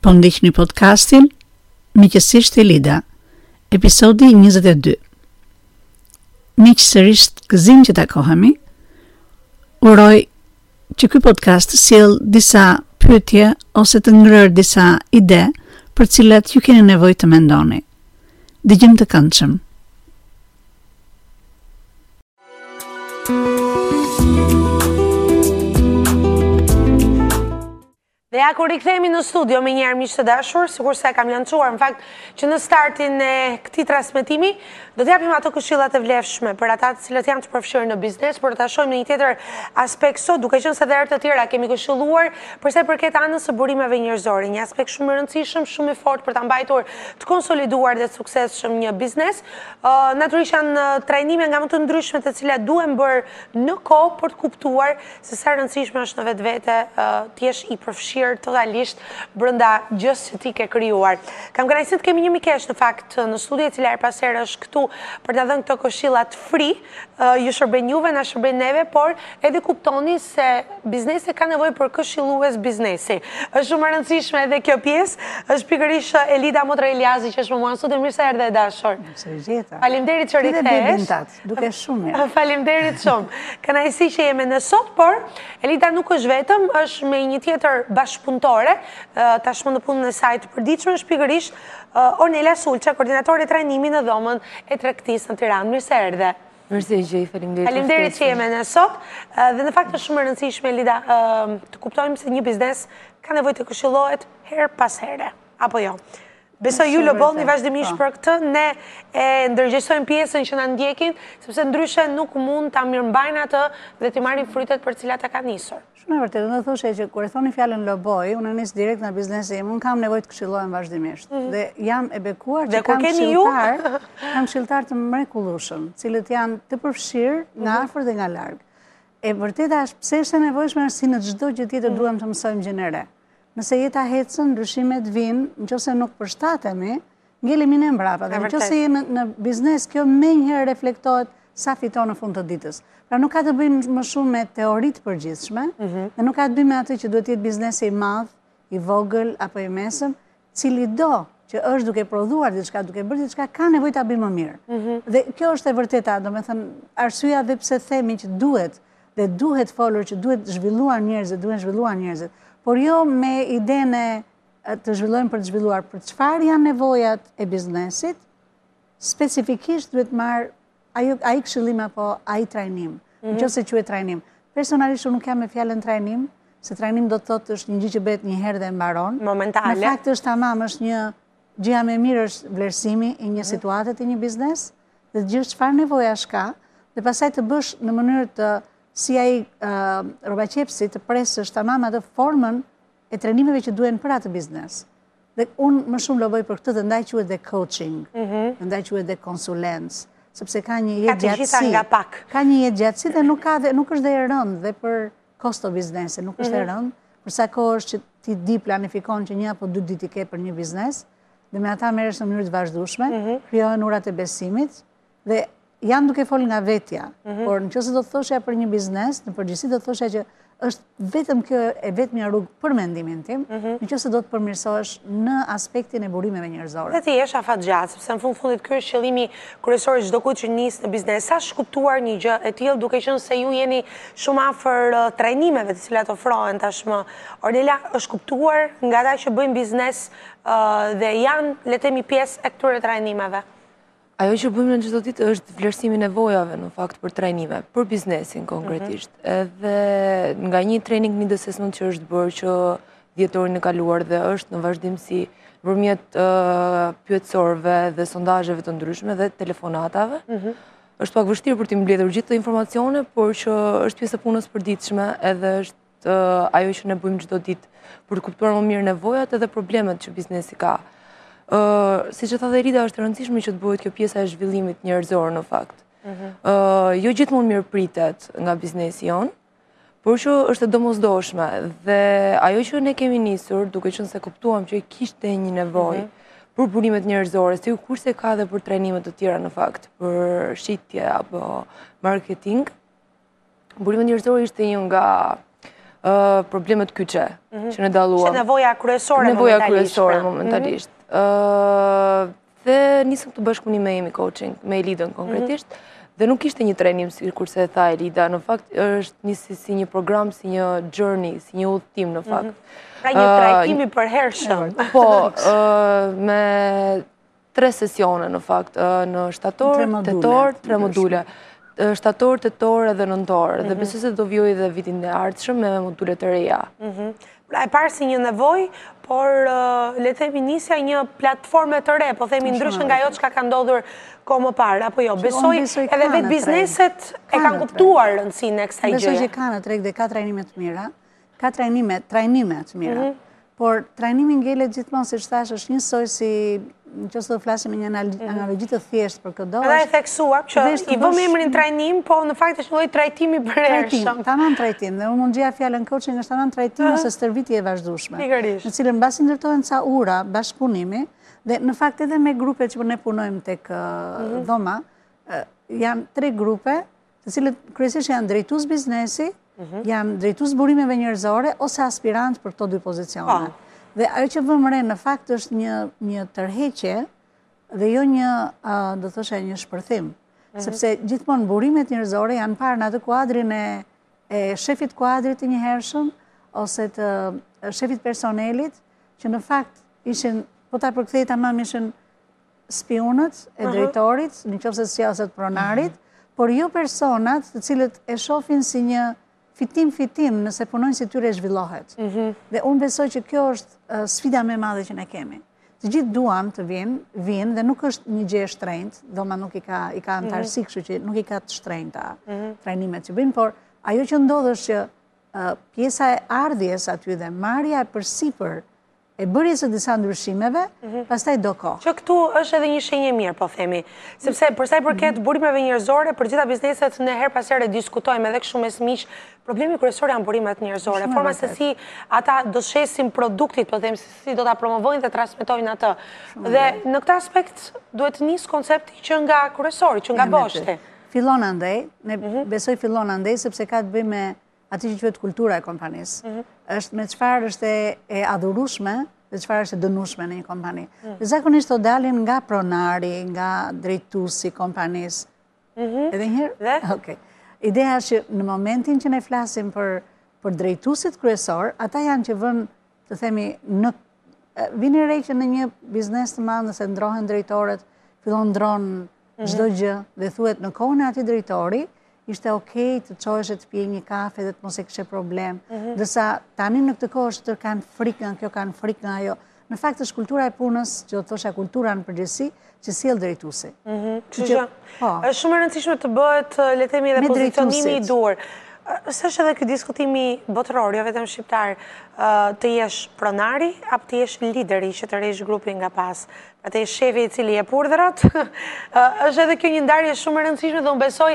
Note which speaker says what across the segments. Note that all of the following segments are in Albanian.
Speaker 1: Po ndiqni podcastin Miqësisht e Lida, episodi 22. Miqësisht gëzim që takohemi. Uroj që ky podcast sjell disa pyetje ose të ngrër disa ide për cilat ju keni nevojë të mendoni. Dëgjim të këndshëm.
Speaker 2: Dhe ja kur rikthehemi në studio me njerë miq të dashur, sikur se kam lançuar në fakt që në startin e këtij transmetimi do të japim ato këshillat e vlefshme për ata të cilët janë të përfshirë në biznes, por ta shohim në një tjetër aspekt sot, duke qenë se dhe herë të tjera kemi këshilluar për sa i përket anës së burimeve njerëzore, një aspekt shumë i rëndësishëm, shumë i fortë për ta mbajtur të konsoliduar dhe të suksesshëm një biznes. Natyrisht janë trajnime nga më të ndryshme të cilat duhen bërë në kohë për të kuptuar se sa rëndësishme është në vetvete të jesh i përfshirë totalisht brenda gjës që ti ke krijuar. Kam kënaqësinë të kemi një mikesh në fakt në studio, e cila her pas here është këtu për të dhënë këto këshilla të free, ju shërben juve, na shërben neve, por edhe kuptoni se biznesi ka nevojë për këshillues biznesi. Është shumë e rëndësishme edhe kjo pjesë, është pikërisht Elida Motra Eliazi që është me mua në studio. Mirë se erdhe dashur. Faleminderit që rikthehesh.
Speaker 1: Duke shumë mirë.
Speaker 2: Faleminderit shumë. Kënaqësi që jemi në sot, por Elida nuk është vetëm, është me një tjetër bashkëpunëtore, tashmë në punën e saj të përditshme, është pikërisht Ornela Sulça, koordinatori trajnimi në dhomën e tregtisë në Tiranë. Mirë se erdhe.
Speaker 3: Mirë gjej, faleminderit.
Speaker 2: Faleminderit që jemi në sot. Dhe në fakt është shumë e rëndësishme, Elida, të kuptojmë se një biznes ka nevojë të këshillohet her pas here, apo jo? Besoj ju loboni vazhdimisht për këtë, ne e ndërgjegjësojmë pjesën që na ndjekin, sepse ndryshe nuk mund ta mirëmbajnë atë dhe të marrin frytet për cilat ta kanë nisur.
Speaker 1: Shumë e vërtetë, do thoshë që kur e thoni fjalën loboj, unë nis direkt në biznesin im, unë kam nevojë të këshillohem vazhdimisht. Dhe jam e bekuar që kam këshilltar të mrekullueshëm, cilët janë të përfshirë nga afër dhe nga larg. E vërteta është pse është e nevojshme si në çdo gjë tjetër duhem të mësojmë gjë në re. Nëse jeta hecën, ndryshimet vinë, nëse nuk përshtatemi, ngelemi ne mbrapa. Dhe nëse jemi në biznes, kjo menjëherë reflektohet sa fiton në fund të ditës. Pra nuk ka të bëjmë më shumë me teoritë përgjithshme, dhe nuk ka të bëjmë me atë që duhet të jetë biznesi i madh, i vogël apo i mesëm, cili do që është duke prodhuar diçka, duke bërë diçka, ka nevojë ta bëjë më mirë. Dhe kjo është e vërteta, domethënë arsyeja dhe pse themi që duhet folur, që duhet zhvilluar njerëzit, por jo me idenë të zhvillojmë për të zhvilluar, për çfarë janë nevojat e biznesit, specifikisht duhet marr ai këshillim apo ai trajnim, nëse quhet trajnim. Personalisht unë nuk jam me fjalën trajnim, se trajnim do të thotë është një gjë që bëhet një herë dhe mbaron.
Speaker 2: Momentale.
Speaker 1: Në fakt është tamam, është një gjëja më mirë është vlerësimi i një situate të një biznes, dhe të gjesh çfarë nevojash ka, dhe pastaj të bësh në mënyrë të si ai rrobaqepsi të presësh tamam atë formën e trajnimeve që duhen për atë biznes. Dhe unë më shumë loboj për këtë, dhe ndaj quhet dhe coaching, ndaj quhet dhe konsulencë, sepse ka një jetë gjatësi. Ka një jetë gjatësi dhe nuk është dhe e rëndë dhe për kosto biznesi, nuk është e rëndë, për sa kohë është që ti di planifikon që 1 apo 2 ditë ke për një biznes, dhe me ata merresh në mënyrë të vazhdueshme, krijohen urat e besimit, dhe jam duke fol nga vetja, por nëse do të thosha për një biznes, në përgjithësi do të thosha që është vetëm kjo e vetmja rrugë për mendimin tim, nëse do të përmirësohesh në aspektin e burimeve njerëzore.
Speaker 2: Dhe ti jesh afatgjat, sepse në fundit ky është qëllimi kryesor i çdo kujt që nis në biznes. Sa shkuptuar një gjë e tillë, duke qenë se ju jeni shumë afër trajnimeve të cilat ofrohen tashmë. Ornela, është kuptuar nga ata që bëjnë biznes dhe janë, le të themi, pjesë e këtyre trajnimeve?
Speaker 3: Ajo që bëjmë në çdo ditë është vlerësimi nevojave në fakt për trajnime, për biznesin konkretisht. Edhe nga një training need assessment që është bërë që dhjetorin e kaluar dhe është në vazhdimsi nëpërmjet pyetësorëve dhe sondazheve të ndryshme dhe telefonatave, është pak vështirë për t'i mbledhur gjithë të informacione, por që është pjesë e punës përditshme edhe është ajo që ne bëjmë çdo ditë për të kuptuar më mirë nevojat edhe problemet që biznesi ka. Si që tha dhe Rida, është rëndësishme që të bëhet kjo pjesa e zhvillimit njerëzor në fakt. Jo gjithmonë mirë pritet nga biznesi jonë, por që është e domosdoshme dhe ajo që ne kemi nisur, duke qenë se kuptuam që kishte një nevojë për burimet njerëzore, si kurse ka dhe për trajnimet të tjera në fakt, për shitje apo marketing, burimet njerëzore ishte një nga problemet kyçe që ne dalluam.
Speaker 2: Që nevoja kryesore
Speaker 3: momentalisht. Dhe nisëm të bashkëpunim me Emi Coaching, me Elidën konkretisht, dhe nuk ishte një trenim, si kurse e tha Elida, në fakt është si një program, si një journey, si një udhëtim në fakt.
Speaker 2: Pra një trajtimi për hershëm.
Speaker 3: Po, me 3 sesione në fakt, në shtator, tetor, 3 module. Shtator, tetor edhe nëntor, dhe besoj se do vjoj dhe vitin e ardhshëm me module të reja.
Speaker 2: Pra e parë si një nevoj, por le të themi nisja një platforme të re, po themi ndryshën nga jo që ka ndodhur ko më parë, apo jo, besoj edhe vetë bizneset e kanë kuptuar rëndësinë e kësaj gjëje.
Speaker 1: Besoj që ka në treg dhe ka trajnimet të mira, ka trajnimet të mira, por trajnimi ngelet gjithmonë, si që thash, është njësoj si në që së do flasim një analogji të thjeshtë për këdo.
Speaker 2: Edhe e theksuar, që i vëm emrin trajnim, po në fakt është një lloj trajtimi për hershëm.
Speaker 1: Tamam trajtim, dhe unë mund gjia fjalën coaching është tamam trajtim ose stërvitje e vazhdueshme. Në cilën mbasi ndërtohen ca ura bashkëpunimi, dhe në fakt edhe me grupe që ne punojmë tek dhoma, janë 3 grupe, të cilët kryesisht janë drejtues biznesi, janë drejtues burimeve njerëzore ose aspirant për këto 2 pozicione. Dhe ajo që vëmë re në fakt është një tërheqje dhe jo një, do thoshe, një shpërthim. Sepse gjithmonë burimet njerëzore janë parë në atë kuadrin e shefit kuadrit të njëhershëm ose të shefit personelit, që në fakt ishin, po ta përkthej tamam ishin spionët e drejtorit, në qoftë se ose të pronarit, por jo personat të cilët e shohin si një fitim nëse punojnë si tyre zhvillohet. Dhe unë besoj që kjo është sfida me madhe që ne kemi. Të gjithë duan të vinë dhe nuk është një gjë e shtrenjtë, dhoma nuk i ka antarësi, kështu që nuk i ka të shtrenjta trajnimet që bëjnë, por ajo që ndodhë është që pjesa e ardhjes aty dhe marrja e përsipër e bërjes së disa ndryshimeve, pastaj do kohë.
Speaker 2: Që këtu është edhe një shenjë mirë, po themi. Sepse përsa i përket burimeve njerëzore, për gjitha bizneset në her pas here diskutojmë edhe kështu mes miq, problemi kryesor janë burimet njerëzore. Forma se si ata do shesin produktit, po themi, si do ta promovojnë dhe transmetojnë atë. Dhe në këtë aspekt duhet nis koncepti që nga kryesori, që nga boshti.
Speaker 1: Fillon andej, ne besoj fillon andej sepse ka të bëjë me aty që quhet kultura e kompanisë. Është me çfarë është e adhurueshme dhe çfarë është e dënueshme në një kompani. Dhe zakonisht to dalin nga pronari, nga drejtuesi i kompanisë. Edhe një herë? Okej. Ideja është që në momentin që ne flasim për drejtuesit kryesor, ata janë që vënë, të themi, vini re që në një biznes të madh nëse ndrohen drejtorët, fillon ndron çdo gjë dhe thuhet në kohën e atij drejtori ishte okej të çoheshe të pije një kafe dhe të mos e kishe problem. Dërsa tani në këtë kohë është kanë frikë nga kjo, kanë frikë nga ajo. Në fakt është kultura e punës, që do të thosha kultura në përgjithësi, që sjell drejtuesi.
Speaker 2: Është shumë e rëndësishme të bëhet, le të themi, edhe pozicionimi i duhur. Është edhe ky diskutimi botëror, jo vetëm shqiptar, të jesh pronari apo të jesh lideri që të rresh grupin nga pas. Pra të jesh shefi i cili e purdhrat. Është edhe kjo një ndarje shumë e rëndësishme dhe unë besoj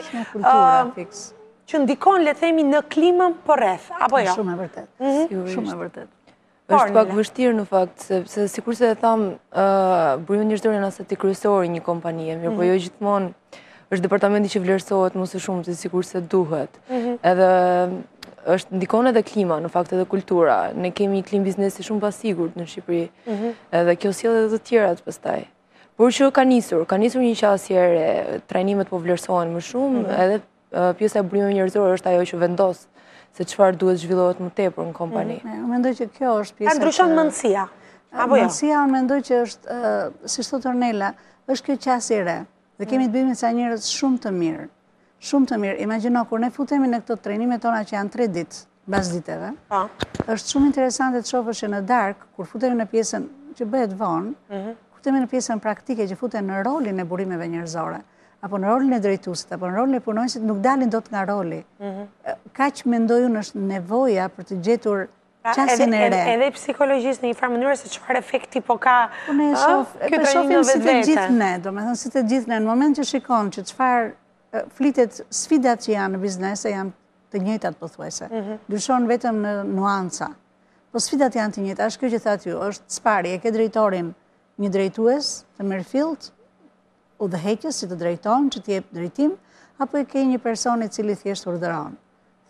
Speaker 2: që ndikon, le të themi, në klimën përreth, apo jo?
Speaker 1: Shumë e vërtet. Shumë e vërtet.
Speaker 3: Është pak vështirë në fakt, sepse sikur se e tham, burimi njerëzor janë aseti kryesor i një kompanie, mirë po jo gjithmonë është departamenti që vlerësohet më së shumë se sikur se duhet. Edhe është ndikon edhe klima, në fakt edhe kultura. Ne kemi një klimë biznesi shumë pasigurt në Shqipëri. Edhe kjo sjell edhe të tjerat pastaj. Por që ka nisur një qasje, trajnimet po vlerësohen më shumë, edhe pjesa e burimeve njerëzore është ajo që vendos se çfarë duhet zhvillohet më tepër në kompani.
Speaker 1: Unë mendoj që kjo është pjesa.
Speaker 2: Ndryshon mendësia. Apo jo?
Speaker 1: Mendësia unë mendoj që është, si thot Ornela, është kjo qasje e re. Dhe kemi të bëjmë me ca njerëz shumë të mirë. Shumë të mirë. Imagjino kur ne futemi në këto trajnime tona që janë 3 ditë, mbas ditëve. Është shumë interesante të shohësh që në darkë, kur futemi në pjesën që bëhet vonë, futemi në pjesën praktike që futen në rolin e burimeve njerëzore, apo në rolin e drejtuesit, apo në rolin e punonjësit, nuk dalin dot nga roli. Kaq mendoj unë është nevoja për të gjetur qasjen e re.
Speaker 2: Edhe psikologjisht në një farë mënyrë se çfarë efekti po ka
Speaker 1: ky trajnim në vetë. Si të gjithë ne, domethënë si të gjithë ne, në moment që shikon që çfarë flitet, sfidat që janë në biznes janë të njëjtat pothuajse. Ndryshon vetëm në nuanca. Po sfidat janë të njëjta. Është kjo që thatë ju, është spari, e ke drejtorin, një drejtues të merrfilt, udhëheqës që të drejton, që të jep drejtim, apo e ke një person i cili thjesht urdhëron.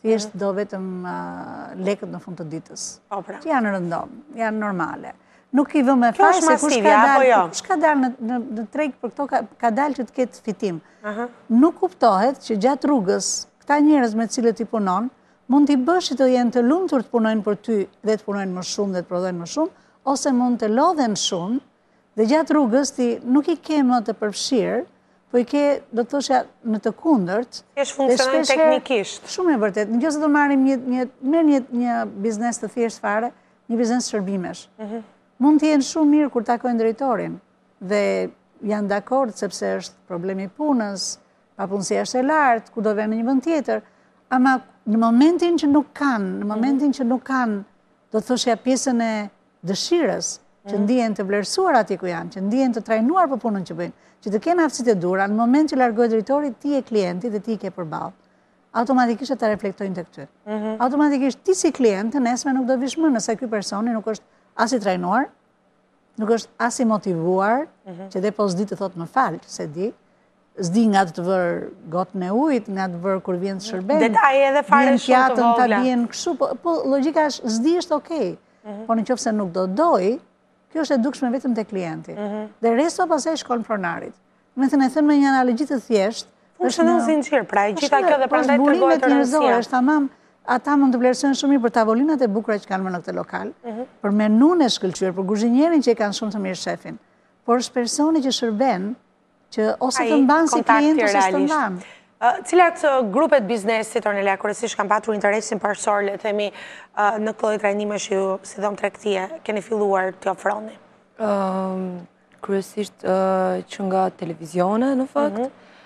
Speaker 1: thjesht do vetëm lekët në fund të ditës. Që janë rëndom, janë normale. Nuk i vëmë fare se kush ka dalë në treg për këto ka dalë që të ketë fitim. Nuk kuptohet që gjatë rrugës këta njerëz me cilët i punon mund t'i bësh që të jenë të lumtur të punojnë për ty dhe të punojnë më shumë dhe të prodhojnë më shumë, ose mund të lodhen shumë dhe gjatë rrugës ti nuk i ke më të përfshirë, po i ke, do të thosha, në të kundërt.
Speaker 2: Kesh funksionon teknikisht.
Speaker 1: Shumë e vërtet. Nëse do marrim një biznes të thjesht fare, një biznes shërbimesh. Mund të jenë shumë mirë kur takojnë drejtorin dhe janë dakord sepse është problemi i punës, papunësia është e lartë, ku do vënë në një vend tjetër, ama në momentin që nuk kanë, do të thosha pjesën e dëshirës, që ndihen të vlerësuar ati ku janë, që ndihen të trajnuar për punën që bëjnë, që të kenë aftësitë e dura, në moment që largohet drejtori, ti e klienti dhe ti i ke përballë. Automatikisht ata reflektojnë tek ty. Automatikisht ti si klient nesër nuk do vish më nëse ky personi nuk është as i trajnuar, nuk është as i motivuar, që dhe pas ditë thotë më fal, se di, s'di nga të vërë gotën e ujit, nga të vërë kur vjen të shërben.
Speaker 2: Detaje edhe fare shumë të vogla.
Speaker 1: Ta vjen kështu, po logjika është s'di është okej. Po nëse nuk do doj, kjo është e dukshme vetëm te klienti. Dhe resto pastaj shkon pronarit. Me thënë e them me një analogji të thjeshtë,
Speaker 2: funksionon zinxhir, pra e gjitha kjo dhe prandaj tregohet rëndësia.
Speaker 1: Është tamam, ata mund të vlerësojnë shumë mirë për tavolinat e bukura që kanë më në këtë lokal, për menun e shkëlqyer, për kuzhinierin që e kanë shumë të mirë shefin. Por është personi që shërben, që ose të mban si klient ose të mban.
Speaker 2: Cilat grupet biznesit, Ornelia, kryesisht kanë patur interesin parsorë, le të themi, në këto trajnime që ju, si dhom tregtie, keni filluar të ofroni?
Speaker 3: Kryesisht që nga televizione, në fakt,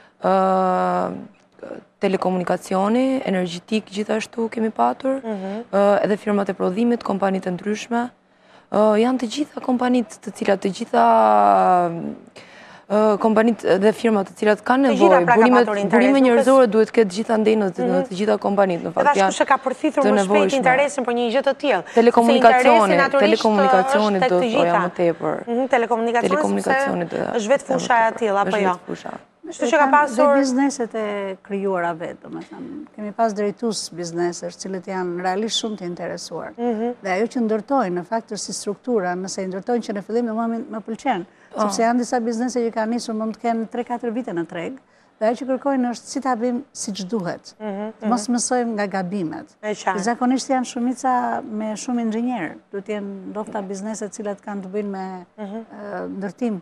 Speaker 3: telekomunikacioni, energjetik gjithashtu kemi patur, edhe firmat e prodhimit, kompanit e ndryshme. Janë të gjitha kompanit të cilat, të gjitha kompanit dhe firmat të cilat kanë nevojë, burime njerëzore duhet këtë gjitha ndej në të gjitha kompanit.
Speaker 2: Edhe ashtu që ka përthithur më shpejt interesin për një gjë të tillë.
Speaker 3: Telekomunikacioni do të thoja më tepër.
Speaker 2: Telekomunikacioni është vetë fusha e tillë, apo jo? Kështu që ka pasur
Speaker 1: dhe bizneset e krijuara vetë, domethënë. Kemi pas drejtues biznesesh, cilët janë realisht shumë të interesuar. Dhe ajo që ndërtojnë, në fakt si struktura, nëse i ndërtojnë që në fillim më pëlqen, sepse janë disa biznese që kanë nisur mund të kenë 3-4 vite në treg, dhe ajo që kërkojnë është si ta bëjmë siç duhet. Mos mësojmë nga gabimet. Zakonisht janë shumica me shumë inxhinier, duhet të jenë ndoshta biznese të cilat kanë të bëjnë me ndërtim.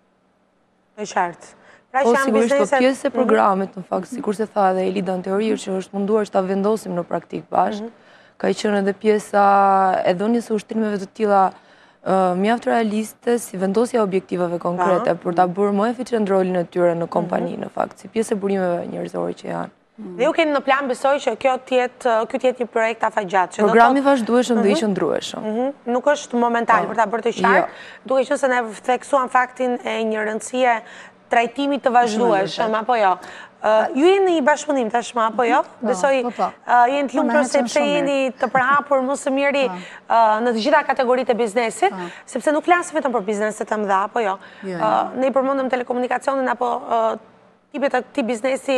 Speaker 2: Është qartë.
Speaker 3: Po, sigurisht, po pjesë e programit, në fakt, sikur se tha edhe Elida në teori, që është munduar që ta vendosim në praktik bashkë, ka qenë edhe pjesa e dhënies së ushtrimeve të tilla mjaft realiste, si vendosja objektivave konkrete, për ta bërë më eficient rolin e tyre në kompani, në fakt, si pjesë e burimeve njerëzore që janë.
Speaker 2: Dhe ju keni në plan, besoj që ky të jetë një projekt afatgjat.
Speaker 3: Programi vazhdueshëm dhe i qëndrueshëm.
Speaker 2: Nuk është momental për ta bërë të qartë, duke qenë se ne theksuam faktin e një rëndësie trajtimit të vazhdueshëm, apo jo? Ju jeni i bashkëpunim tashmë, apo jo? Besoj, jeni të lumtur sepse jeni të përhapur më së miri në të gjitha kategoritë e biznesit, sepse nuk flasim vetëm për bizneset e mëdha, apo jo? Ne i përmendëm telekomunikacionin apo tipet të këtij biznesi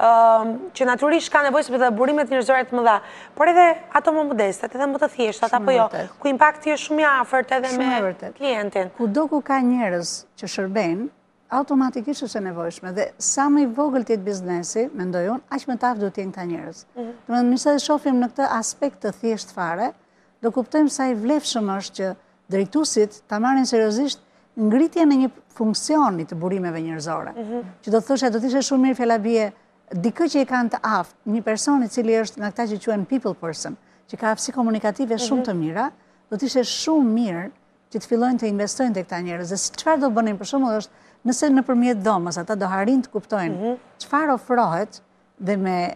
Speaker 2: që natyrisht ka nevojë sepse burimet njerëzore të mëdha, por edhe ato më modeste, edhe më të thjeshta, apo jo? Ku impakti është shumë i afërt edhe me klientin.
Speaker 1: Kudo ku ka njerëz që shërbejnë, automatikisht është e nevojshme dhe sa më i vogël të jetë biznesi, mendoj unë, aq më taf do të jenë këta njerëz. Domethënë, nëse e shohim në këtë aspekt të thjeshtë fare, do kuptojmë sa i vlefshëm është që drejtuesit ta marrin seriozisht ngritjen e një funksioni të burimeve njerëzore. Që do të thoshë do të ishte shumë mirë fjala dikë që e kanë të aftë, një person i cili është nga këta që quhen people person, që ka aftësi komunikative shumë të mira, do të ishte shumë mirë që të fillojnë të investojnë tek këta njerëz. Dhe çfarë do bënin për shembull është nëse nëpërmjet dhomës ata do arrin të kuptojnë çfarë ofrohet dhe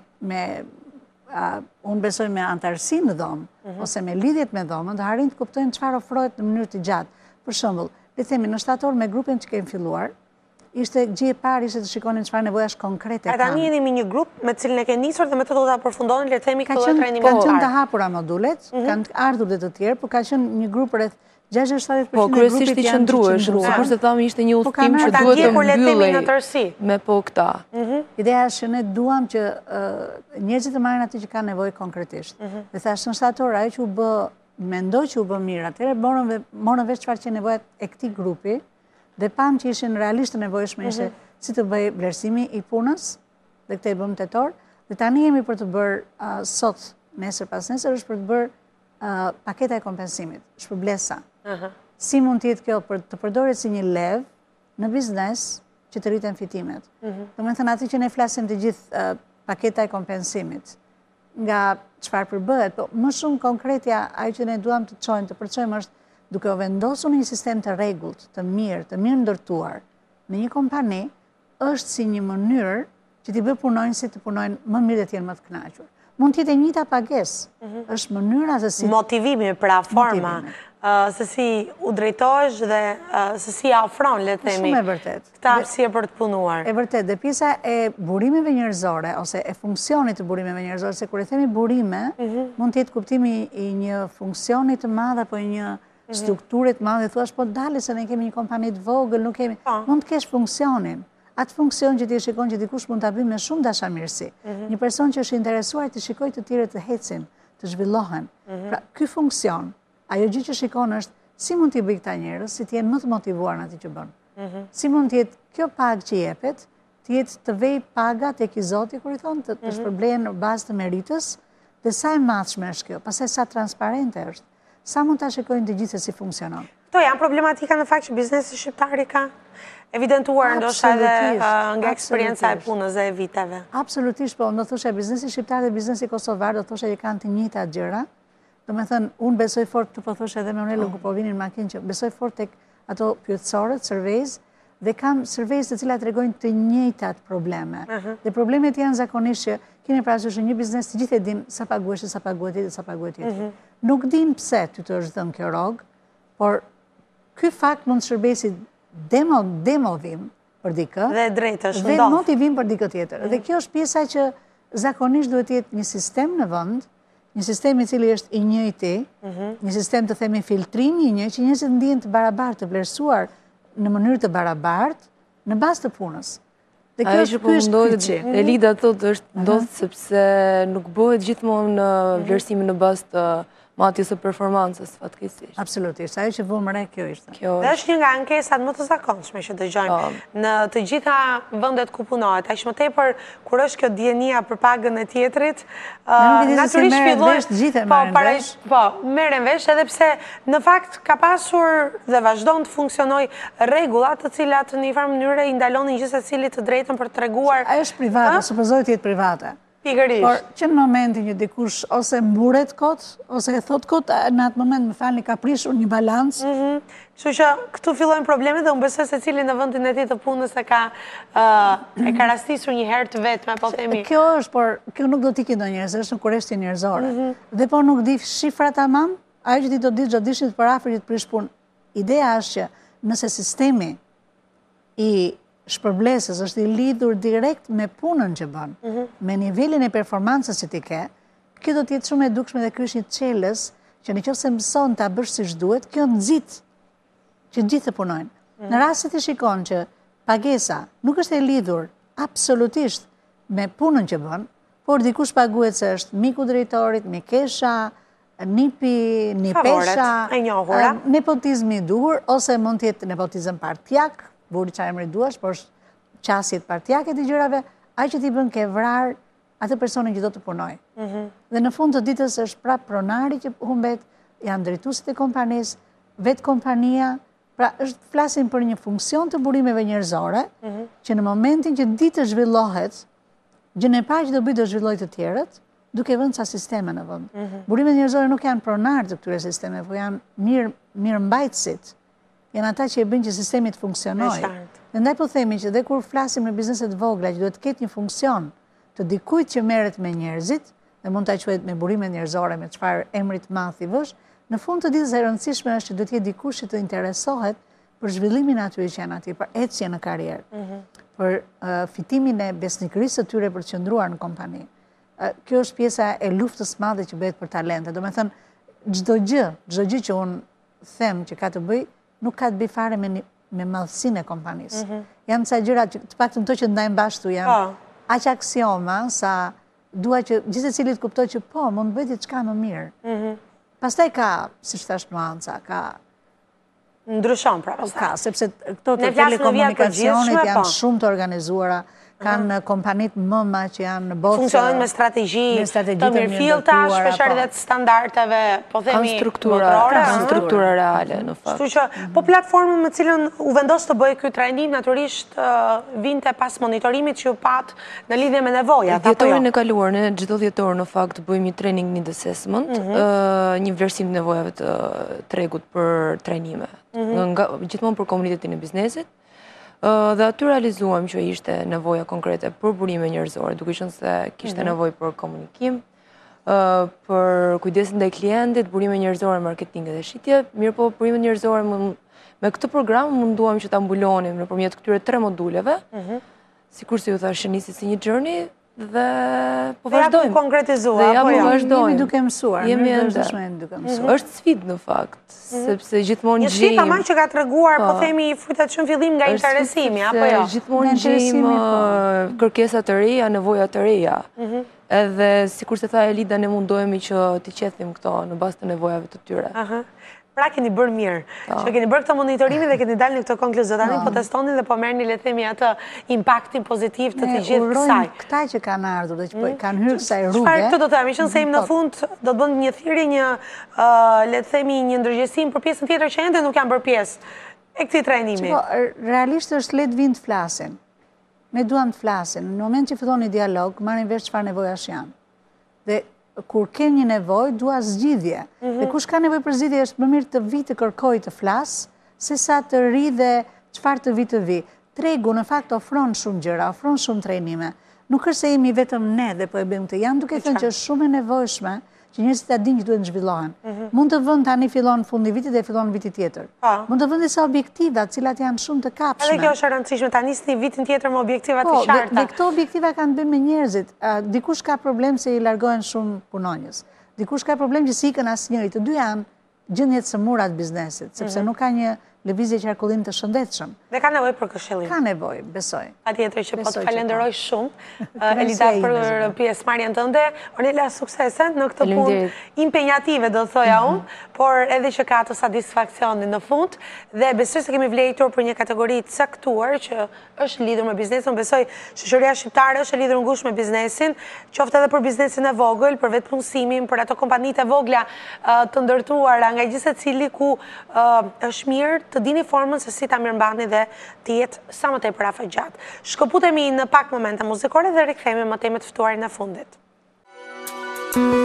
Speaker 1: unë besoj me antarësinë në dhomë ose me lidhjet me dhomën, do arrin të kuptojnë çfarë ofrohet në mënyrë të gjatë. Për shembull, le të themi në shtator me grupin që kemi filluar, ishte gjë e parë ishte të shikonin çfarë nevojash konkrete kanë.
Speaker 2: Tani jeni me një grup me cilin e ke nisur dhe me të do ta përfundoni, le të themi këtë trajnim.
Speaker 1: Kanë qenë të hapura modulet, kanë ardhur dhe të tjerë, por ka qenë një grup rreth 60-70%
Speaker 3: po, kryesisht i qëndrueshëm, sikur se thamë ishte një udhtim që duhet të mbyllej me po këta.
Speaker 1: Ideja është që ne duam që njerëzit të marrin atë që kanë nevojë konkretisht. Dhe thashë në shtator ajo që u bë, mendoj që u bë mirë, atëherë morën vesh çfarë që nevojat e këtij grupi dhe pam që ishin realisht të nevojshme ishte si të bëj vlerësimi i punës, dhe këtë e bëm tetor, dhe tani jemi për të bërë sot, nesër pas nesër është për të bërë paketa e kompensimit, shpërblesa. Si mund të jetë kjo për të përdoret si një levë në biznes që të rriten fitimet. Do të thënë aty që ne flasim të gjithë paketa e kompensimit, nga çfarë përbëhet, po më shumë konkretja ajo që ne duam të çojmë, të përçojmë është duke u vendosur në një sistem të rregullt, të mirë ndërtuar në një kompani, është si një mënyrë që t'i bëjë punonjësit të punojnë më mirë dhe të jenë më të kënaqur. Mund të jetë e njëjta pagesë, është mënyra se si
Speaker 2: motivimi, pra forma, se si u drejtohesh dhe se si afron, le të themi.
Speaker 1: Shumë e vërtet.
Speaker 2: Këtë arsye për të punuar.
Speaker 1: E vërtet, dhe pjesa e burimeve njerëzore ose e funksionit të burimeve njerëzore, se kur e themi burime, mund të jetë kuptimi i një funksioni të madh apo i një strukture të madhe, thuash po dale se ne kemi një kompani të vogël, nuk kemi. Mund të kesh funksionin. Atë funksion që ti shikon që dikush mund ta bëjë me shumë dashamirësi. Një person që është interesuar të shikojë të tjerët të ecin, të zhvillohen. Pra, ky funksion, ajo gjë që shikon është si mund t'i bëj këta njerëz, si të jenë më të motivuar në atë që bën. Si mund të jetë kjo pagë që jepet, të jetë të vej paga tek i Zoti, kur i thonë, të shpërblehen në bazë të meritës, dhe sa e madhshme është kjo, pastaj sa transparente është. Sa mund ta shikojnë të gjithë se si funksionon.
Speaker 2: Kto janë problematika në fakt që biznesi shqiptari ka evidentuar ndoshta edhe nga eksperienca e punës dhe e viteve.
Speaker 1: Absolutisht, po, do thosha biznesi shqiptar dhe biznesi kosovar, do thosha që kanë të njëjtat gjëra. Do me thënë, unë besoj fort, të po thosha edhe me Unelën ku po vinin makinë, që besoj fort tek ato pyetësorët, surveys, dhe kam surveys të cilat tregojnë të njëjtat probleme. Dhe problemet janë zakonisht që keni parasysh një biznes të gjithë e din sa paguhesh, sa paguhet tjetër, sa paguhet tjetër. Nuk din pse ty të është dhënë kjo rrogë, por ky fakt mund të shërbesi demovim për dikë
Speaker 2: dhe drejt është
Speaker 1: dhe motivim për dikë tjetër. Dhe kjo është pjesa që zakonisht duhet të jetë një sistem në vend, një sistem i cili është i njëjti, një sistem të themi filtrimi i njëjtë, që njerëzit ndihen të barabartë, të vlerësuar në mënyrë të barabartë në bazë të punës. Dhe kjo është kyçi.
Speaker 3: Elida thotë është ndodh sepse nuk bëhet gjithmonë vlerësimi në bazë të matjes së performancës, fatkeqësisht.
Speaker 1: Absolutisht, ajo që vëmë re kjo ishte.
Speaker 2: Dhe është një nga ankesat më të zakonshme që dëgjojmë në të gjitha vendet ku punohet. Aq më tepër kur është kjo dienia për pagën e tjetrit,
Speaker 1: natyrisht fillojnë
Speaker 2: merren vesh edhe pse në fakt ka pasur dhe vazhdon të funksionojë rregulla të cilat në një farë mënyrë i ndalonin gjithsecilit të drejtën për të treguar.
Speaker 1: Ajo është private, supozoj të jetë private. Por që në momentin që dikush ose mburet kot, ose e thot kot, në atë moment më falni ka prishur një balancë.
Speaker 2: Kështu që këtu fillojnë problemet dhe unë besoj se cili në vendin e tij të punës e ka rastisur një herë të vetme, po themi.
Speaker 1: Kjo është, por kjo nuk do t'i ki ndonjëherë, është në kurreshtje njerëzore. Dhe po nuk di shifra tamam, ajo që ti do di çdo dishit për afër që të prish punë. Ideja është që nëse sistemi i shpërblesës është i lidhur direkt me punën që bën, me nivelin e performancës që ti ke, kjo do të jetë shumë e dukshme dhe ky është një çelës që nëse mëson ta bësh siç duhet, kjo nxit që gjithë të punojnë. Në rast se ti shikon që pagesa nuk është e lidhur absolutisht me punën që bën, por dikush paguhet se është miku drejtorit, mikesha, nipi, nipesha, nepotizmi i duhur, ose mund të jetë nepotizëm partijak, buri qa emri duash, por është qasjet partijake të gjërave, ai që ti bën ke vrar atë personin që do të punoj. Dhe në fund të ditës është prap pronari që humbet, janë drejtuesit e kompanisë, vetë kompania, pra flasim për një funksion të burimeve njerëzore, që në momentin që ditë zhvillohet, gjën e parë që do bëj do zhvilloj të tjerët, duke vënë ca sisteme në vend. Burimet njerëzore nuk janë pronarë të këtyre sistemeve, por janë mirëmbajtësit. Janë ata që e bëjnë që sistemi të funksionojë. Dhe ndaj po themi që dhe kur flasim në bizneset vogla që duhet të ketë një funksion të dikujt që merret me njerëzit, dhe mund ta quhet me burimet njerëzore, me çfarë emri të madh i vësh, në fund të ditës e rëndësishme është që duhet të jetë dikush që të interesohet për zhvillimin atyre që janë aty, për ecje në karrierë, për fitimin e besnikërisë të tyre për të qëndruar në kompani. Kjo është pjesa e luftës madhe që bëhet për talente. Do me thënë, çdo gjë që unë them që ka të bëj, nuk ka të bëj fare me madhësinë e kompanisë. Janë ca gjëra që të paktën to që ndajmë bashkë janë aq aksioma sa dua që gjithë secili të kuptojë që po, mund të bëj diçka më mirë. Pastaj ka, siç thash, nuanca, ka
Speaker 2: ndryshon pra pastaj.
Speaker 1: Ka, sepse këto të telekomunikacionit janë shumë të organizuara, kanë kompanit mëma që janë në botë.
Speaker 2: Funksionojnë me strategji, të mirëfillta, shpeshherë dhe të standardeve, po themi,
Speaker 3: botërore. Kanë struktura reale, në fakt.
Speaker 2: Kështu që, po platformën me cilën u vendos të bëjë ky trajnim, natyrisht vinte pas monitorimit që ju pat në lidhje me nevojat.
Speaker 3: Dhjetorin e kaluar, në çdo dhjetor në fakt bëjmë një training need assessment, një vlerësim të nevojave të tregut për trajnime, gjithmonë për komunitetin e biznesit. Dhe aty realizuam që ishte nevoja konkrete për burime njerëzore, duke qenë se kishte nevojë për komunikim, për kujdesin ndaj klientit, burime njerëzore, marketing dhe shitje. Mirë po, burime njerëzore me këtë program munduam që ta mbulonim nëpërmjet këtyre 3 moduleve, sikur se ju thashë nisi si një journey dhe po vazhdojmë.
Speaker 2: Dhe konkretizua,
Speaker 3: apo jo?
Speaker 1: Jemi duke mësuar, duke mësuar.
Speaker 3: Është sfidë në fakt, sepse gjithmonë gjejmë.
Speaker 2: Një sfidë tamam që ka treguar, po themi frutat shumë fillim nga interesimi, apo jo?
Speaker 3: Gjithmonë gjejmë kërkesa të reja, nevoja të reja. Edhe sikur se tha Elida, ne mundohemi që t'i qethim këto në bazë të nevojave të tyre.
Speaker 2: Pra keni bërë mirë, që keni bërë këtë monitorimi dhe keni dalë në këtë konkluzion, tani po testonin dhe po merrni le të themi atë impaktin pozitiv të të gjithë kësaj.
Speaker 1: Ne urojmë këta që kanë ardhur dhe që kanë hyrë kësaj rruge.
Speaker 2: Çfarë këtë do të themi, që në fund do të bënë një thirrje, një le të themi një ndërgjegjësim për pjesën tjetër që ende nuk janë bërë pjesë e këtij trajnimi.
Speaker 1: Realisht është le të vinë të flasin. Ne duam të flasin. Në moment që fillon një dialog, marrin vesh çfarë nevojash janë. Dhe kur ke një nevojë, dua zgjidhje. Dhe kush ka nevojë për zgjidhje është më mirë të vi të kërkoj të flas, se sa të ri dhe çfarë të vi të vi. Tregu në fakt ofron shumë gjëra, ofron shumë trajnime. Nuk është se jemi vetëm ne dhe po e bëjmë këtë. Jam duke thënë që është shumë e nevojshme që njerëzit ta dinë që duhet të zhvillohen. Mund të vënë tani fillon fundi vitit dhe fillon viti tjetër. Mund të vënë disa objektiva, të cilat janë shumë të kapshme.
Speaker 2: Edhe kjo është e rëndësishme, ta nisni vitin tjetër me objektiva të qarta.
Speaker 1: Dhe këto objektiva kanë bërë me njerëzit. Dikush ka problem se i largohen shumë punonjës. Dikush ka problem që si ikën asnjëri. Të dy janë gjendjet së mura të biznesit, sepse nuk ka një lëvizje qarkullim të shëndetshëm.
Speaker 2: Dhe ka nevojë për këshillim.
Speaker 1: Ka nevojë, besoj.
Speaker 2: Patjetër që po të falenderoj shumë, Elida, për pjesëmarrjen tënde. Ornela, suksese në këtë punë impenjative, do thoja unë, por edhe që ka atë satisfaksionin në fund, dhe besoj se kemi vlerëtuar për një kategori të caktuar që është lidhur me biznesin. Besoj shoqëria shqiptare është e lidhur ngushtë me biznesin, qoftë edhe për biznesin e vogël, për vetpunësimin, për ato kompanitë e vogla të ndërtuara nga gjithë secili ku është mirë të dini formën se si ta mirëmbani dhe të jetë sa më tepër afërgjatë. Shkëputemi në pak momente muzikore dhe rikthehemi më tej me të ftuarin e fundit.